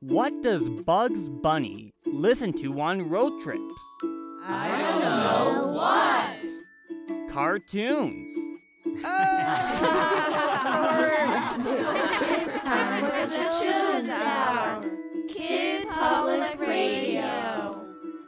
What does Bugs Bunny listen to on road trips? I don't know. What? Cartoons. It's time for the Children's Hour. Kids Public Radio.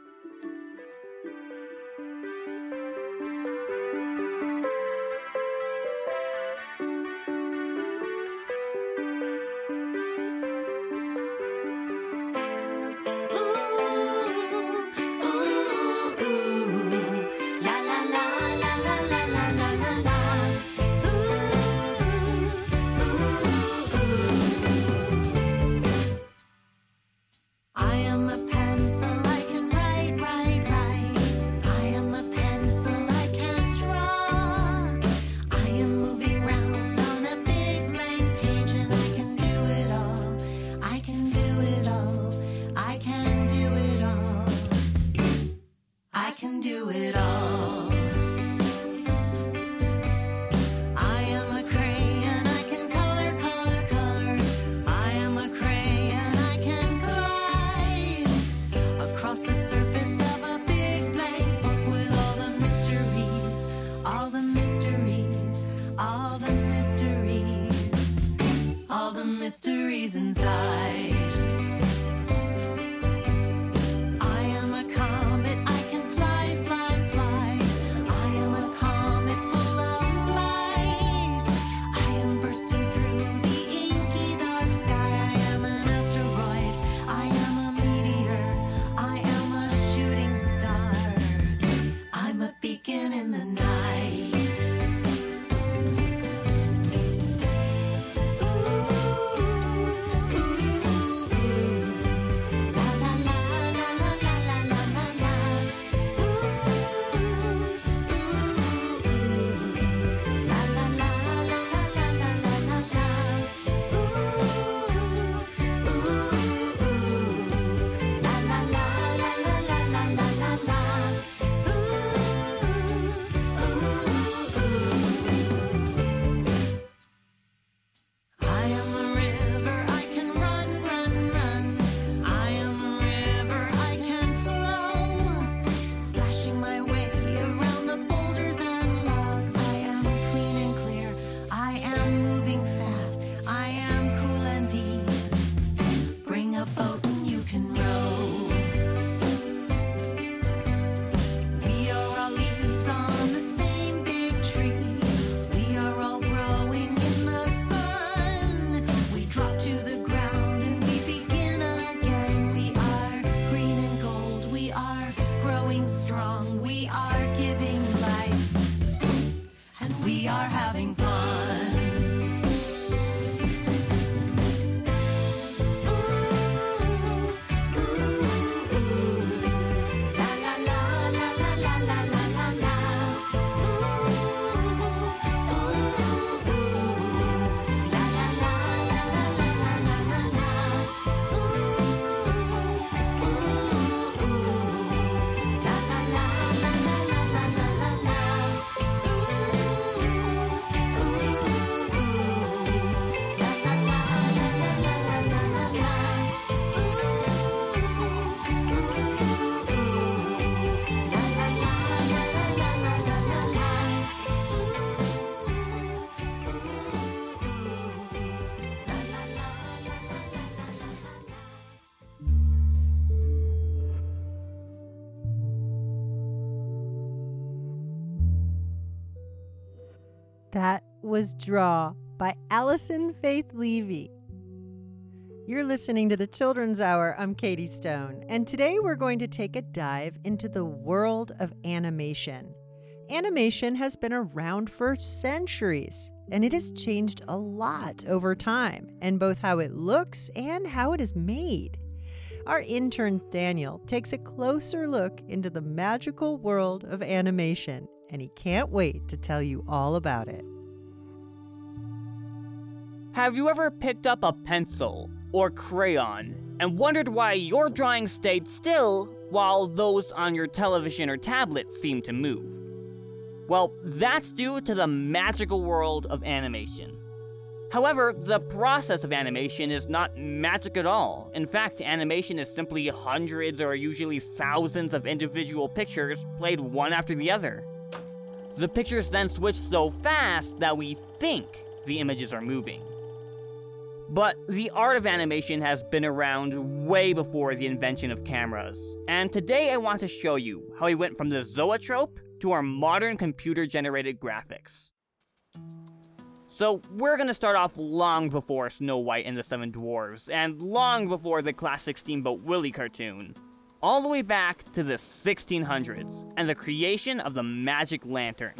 Mysteries inside. I am a comet, I can fly, fly, fly. I am a comet full of light. I am bursting through the inky dark sky. I am an asteroid, I am a meteor, I am a shooting star. I'm a beacon in the night. That was Draw by Allison Faith Levy. You're listening to the Children's Hour. I'm Katie Stone, and today we're going to take a dive into the world of animation. Animation has been around for centuries, and it has changed a lot over time, in both how it looks and how it is made. Our intern Daniel takes a closer look into the magical world of animation, and he can't wait to tell you all about it. Have you ever picked up a pencil or crayon and wondered why your drawing stayed still while those on your television or tablet seemed to move? Well, that's due to the magical world of animation. However, the process of animation is not magic at all. In fact, animation is simply hundreds or usually thousands of individual pictures played one after the other. The pictures then switch so fast that we think the images are moving. But the art of animation has been around way before the invention of cameras, and today I want to show you how we went from the zoetrope to our modern computer-generated graphics. So we're gonna start off long before Snow White and the Seven Dwarfs, and long before the classic Steamboat Willie cartoon, all the way back to the 1600s, and the creation of the magic lantern.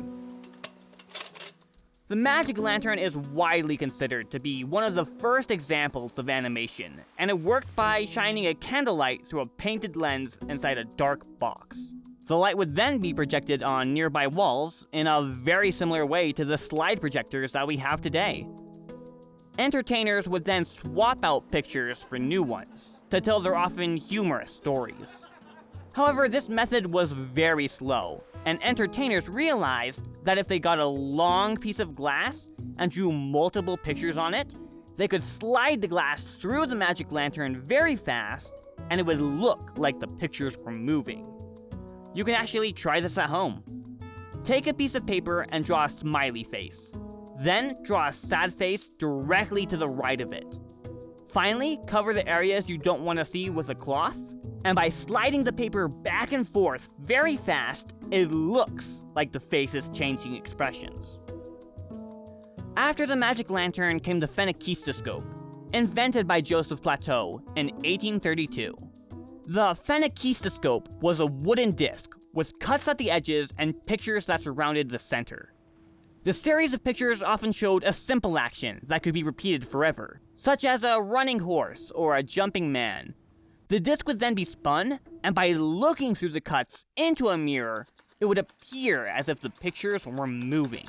The magic lantern is widely considered to be one of the first examples of animation, and it worked by shining a candlelight through a painted lens inside a dark box. The light would then be projected on nearby walls in a very similar way to the slide projectors that we have today. Entertainers would then swap out pictures for new ones to tell their often humorous stories. However, this method was very slow, and entertainers realized that if they got a long piece of glass and drew multiple pictures on it, they could slide the glass through the magic lantern very fast, and it would look like the pictures were moving. You can actually try this at home. Take a piece of paper and draw a smiley face. Then draw a sad face directly to the right of it. Finally, cover the areas you don't want to see with a cloth, and by sliding the paper back and forth very fast, it looks like the face is changing expressions. After the magic lantern came the phenakistoscope, invented by Joseph Plateau in 1832. The phenakistoscope was a wooden disc with cuts at the edges and pictures that surrounded the center. The series of pictures often showed a simple action that could be repeated forever, such as a running horse or a jumping man. The disc would then be spun, and by looking through the cuts into a mirror, it would appear as if the pictures were moving.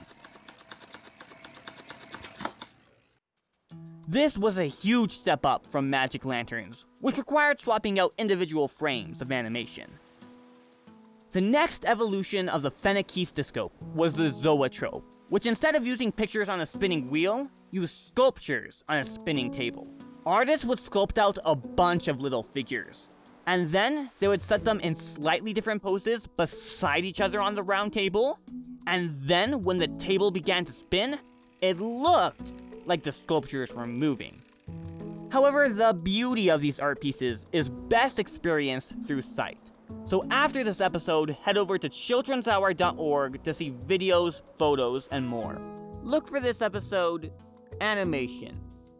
This was a huge step up from magic lanterns, which required swapping out individual frames of animation. The next evolution of the phenakistoscope was the zoetrope, which instead of using pictures on a spinning wheel, used sculptures on a spinning table. Artists would sculpt out a bunch of little figures, and then they would set them in slightly different poses beside each other on the round table, and then when the table began to spin, it looked like the sculptures were moving. However, the beauty of these art pieces is best experienced through sight. So after this episode, head over to childrenshour.org to see videos, photos, and more. Look for this episode, Animation.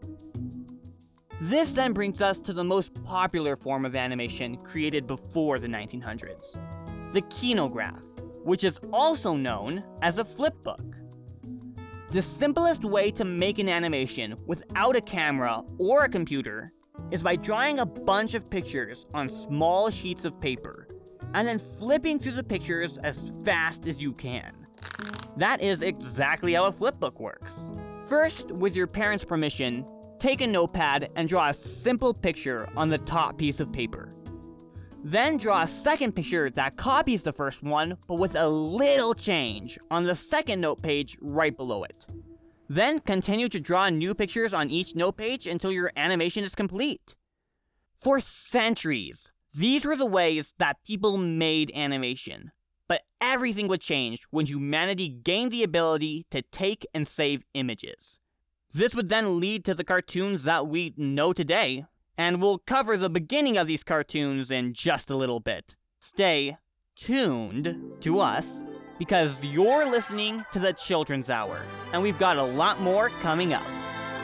This then brings us to the most popular form of animation created before the 1900s, the kinograph, which is also known as a flipbook. The simplest way to make an animation without a camera or a computer is by drawing a bunch of pictures on small sheets of paper, and then flipping through the pictures as fast as you can. That is exactly how a flipbook works. First, with your parents' permission, take a notepad and draw a simple picture on the top piece of paper. Then draw a second picture that copies the first one, but with a little change on the second note page right below it. Then continue to draw new pictures on each note page until your animation is complete. For centuries, these were the ways that people made animation. But everything would change when humanity gained the ability to take and save images. This would then lead to the cartoons that we know today, and we'll cover the beginning of these cartoons in just a little bit. Stay tuned to us, because you're listening to the Children's Hour, and we've got a lot more coming up.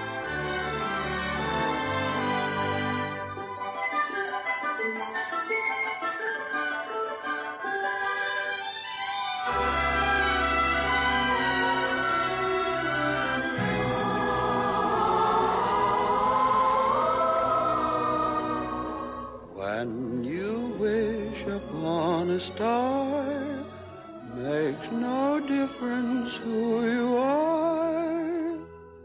When you wish upon a star, makes no difference who you are.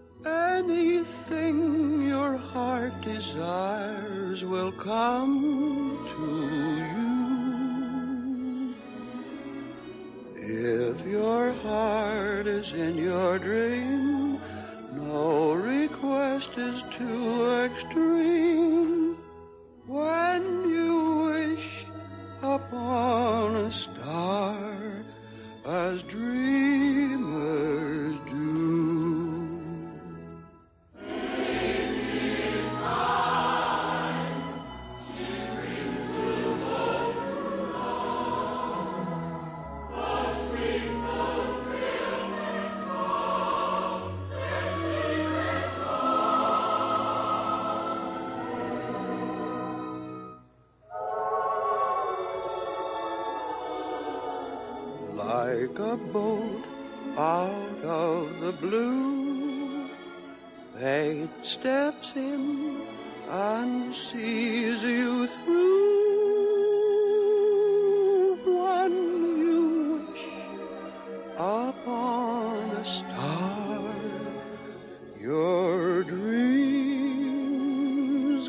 Anything your heart desires will come to you. If your heart is in your dream, no refusal just is too extreme when you wish upon a star as dreamers do. Like a boat out of the blue, fate steps in and sees you through. When you wish upon a star, your dreams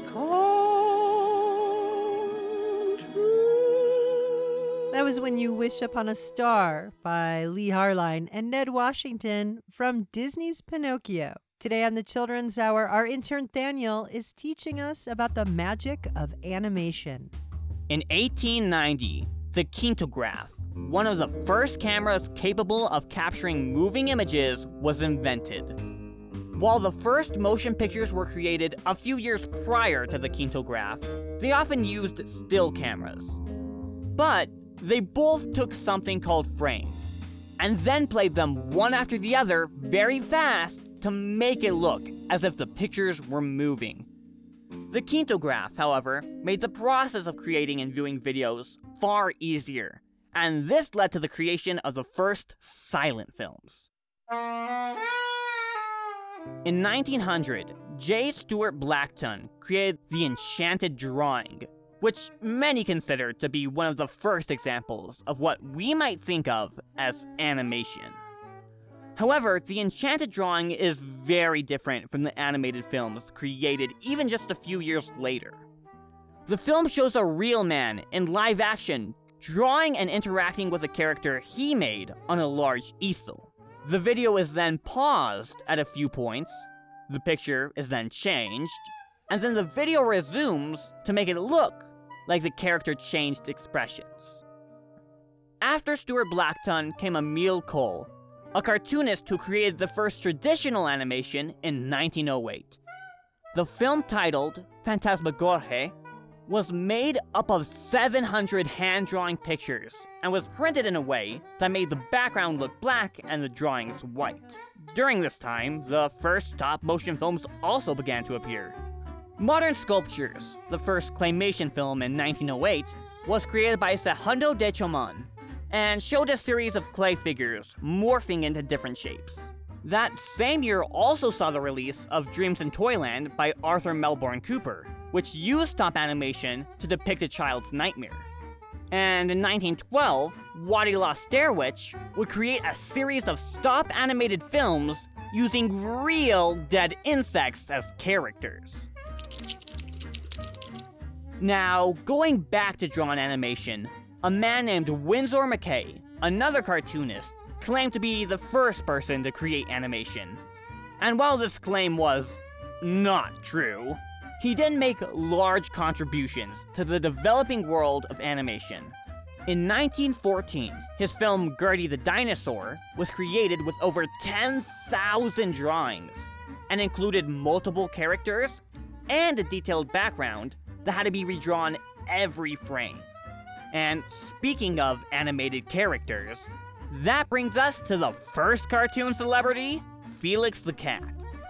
come true. That was When You Wish Upon a Star by Lee Harline and Ned Washington from Disney's Pinocchio. Today on the Children's Hour, our intern Thaniel is teaching us about the magic of animation. In 1890, the kintograph, one of the first cameras capable of capturing moving images, was invented. While the first motion pictures were created a few years prior to the kintograph, they often used still cameras. But they both took something called frames, and then played them one after the other very fast to make it look as if the pictures were moving. The kintograph, however, made the process of creating and viewing videos far easier, and this led to the creation of the first silent films. In 1900, J. Stuart Blackton created the Enchanted Drawing, which many consider to be one of the first examples of what we might think of as animation. However, the Enchanted Drawing is very different from the animated films created even just a few years later. The film shows a real man in live action drawing and interacting with a character he made on a large easel. The video is then paused at a few points, the picture is then changed, and then the video resumes to make it look like the character changed expressions. After Stuart Blackton came Emile Cole, a cartoonist who created the first traditional animation in 1908. The film, titled Phantasmagorie, was made up of 700 hand-drawing pictures and was printed in a way that made the background look black and the drawings white. During this time, the first stop-motion films also began to appear. Modern Sculptures, the first claymation film in 1908, was created by Segundo de Chomon and showed a series of clay figures morphing into different shapes. That same year also saw the release of Dreams in Toyland by Arthur Melbourne Cooper, which used stop animation to depict a child's nightmare. And in 1912, Waddy La Stairwitch would create a series of stop animated films using real dead insects as characters. Now, going back to drawn animation, a man named Winsor McCay, another cartoonist, claimed to be the first person to create animation. And while this claim was not true, he did make large contributions to the developing world of animation. In 1914, his film Gertie the Dinosaur was created with over 10,000 drawings and included multiple characters and a detailed background that had to be redrawn every frame. And speaking of animated characters, that brings us to the first cartoon celebrity, Felix the Cat.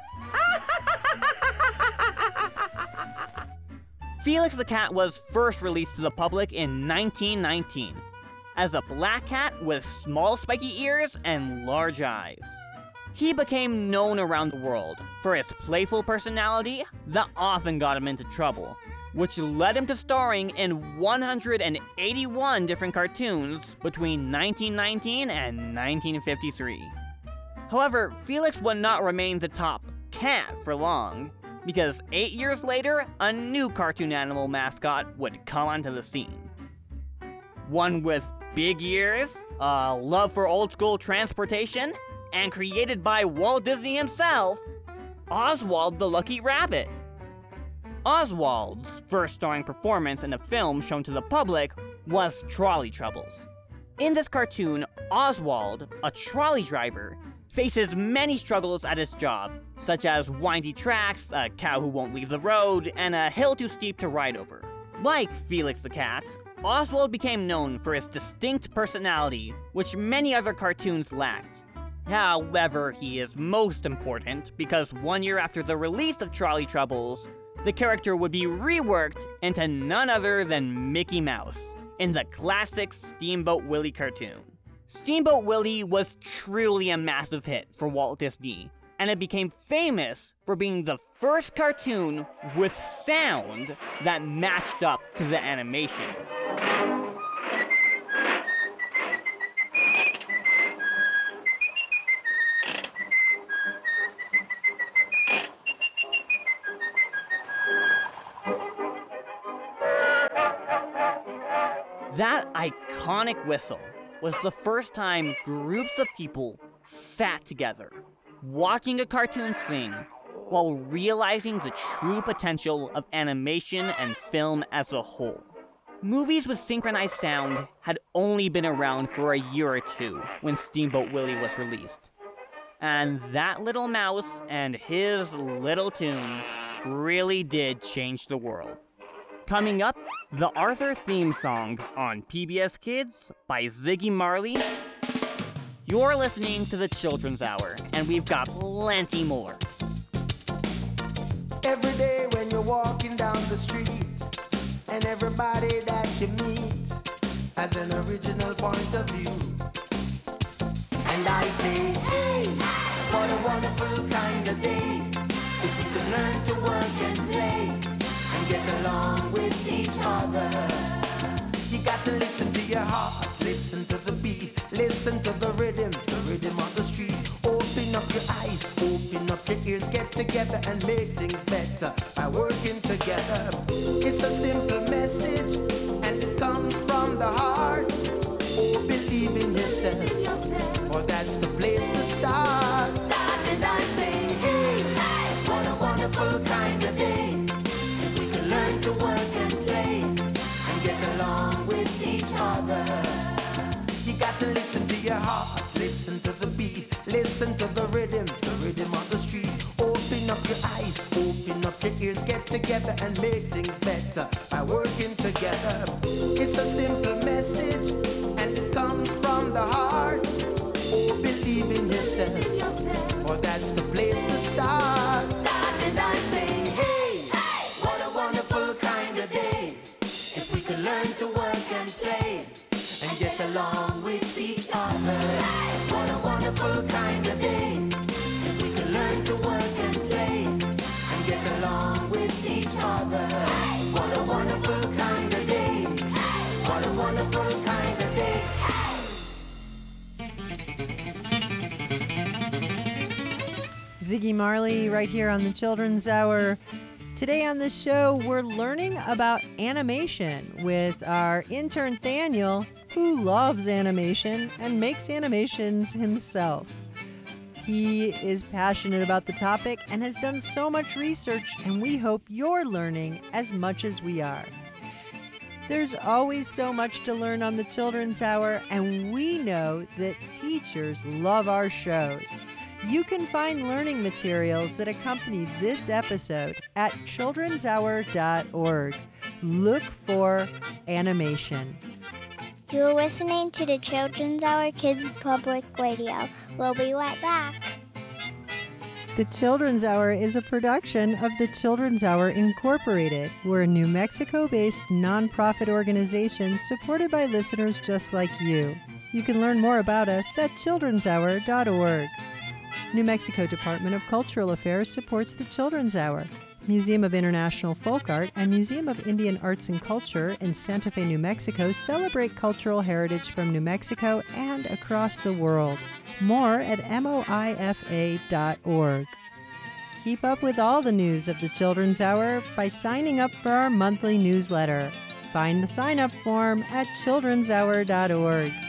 Felix the Cat was first released to the public in 1919 as a black cat with small spiky ears and large eyes. He became known around the world for his playful personality that often got him into trouble, which led him to starring in 181 different cartoons between 1919 and 1953. However, Felix would not remain the top cat for long, because 8 years later, a new cartoon animal mascot would come onto the scene. One with big ears, a love for old-school transportation, and created by Walt Disney himself, Oswald the Lucky Rabbit. Oswald's first starring performance in a film shown to the public was Trolley Troubles. In this cartoon, Oswald, a trolley driver, faces many struggles at his job, such as windy tracks, a cow who won't leave the road, and a hill too steep to ride over. Like Felix the Cat, Oswald became known for his distinct personality, which many other cartoons lacked. However, he is most important because 1 year after the release of Trolley Troubles, the character would be reworked into none other than Mickey Mouse in the classic Steamboat Willie cartoon. Steamboat Willie was truly a massive hit for Walt Disney, and it became famous for being the first cartoon with sound that matched up to the animation. That iconic whistle was the first time groups of people sat together, watching a cartoon sing, while realizing the true potential of animation and film as a whole. Movies with synchronized sound had only been around for a year or two when Steamboat Willie was released. And that little mouse and his little tune really did change the world. Coming up, the Arthur theme song on PBS Kids by Ziggy Marley. You're listening to the Children's Hour, and we've got plenty more. Every day when you're walking down the street, and everybody that you meet has an original point of view. And I say, hey, what a wonderful kind of day, if you can learn to work and play and get along with each other. You got to listen to your heart, listen to the beat, listen to the rhythm of the street. Open up your eyes, open up your ears, get together and make things better by working together. It's a simple message and it comes from the heart. Oh, believe in yourself, for that's the place to start. And I say, hey, what a wonderful kind of day, if we can learn to work and play and get along with each other. You got to listen to your heart, listen to the beat, listen to the rhythm of the street. Open up your eyes, open up your ears, get together and make things better by working together. It's a simple message and it comes from the heart. Oh, believe in yourself, for that's the place to start. And I say, hey, what a wonderful kind of day, if we can learn to work and play and get along with each other. What a wonderful kind of day, if we can learn to work and play and get along with each other. What a wonderful kind of day, what a wonderful kind of day. Ziggy Marley right here on the Children's Hour. Today on the show, we're learning about animation with our intern Thaniel, who loves animation and makes animations himself. He is passionate about the topic and has done so much research, and we hope you're learning as much as we are. There's always so much to learn on the Children's Hour, and we know that teachers love our shows. You can find learning materials that accompany this episode at childrenshour.org. Look for animation. You're listening to the Children's Hour Kids Public Radio. We'll be right back. The Children's Hour is a production of the Children's Hour Incorporated. We're a New Mexico-based nonprofit organization supported by listeners just like you. You can learn more about us at childrenshour.org. New Mexico Department of Cultural Affairs supports the Children's Hour. Museum of International Folk Art and Museum of Indian Arts and Culture in Santa Fe, New Mexico celebrate cultural heritage from New Mexico and across the world. More at moifa.org. Keep up with all the news of the Children's Hour by signing up for our monthly newsletter. Find the sign-up form at childrenshour.org.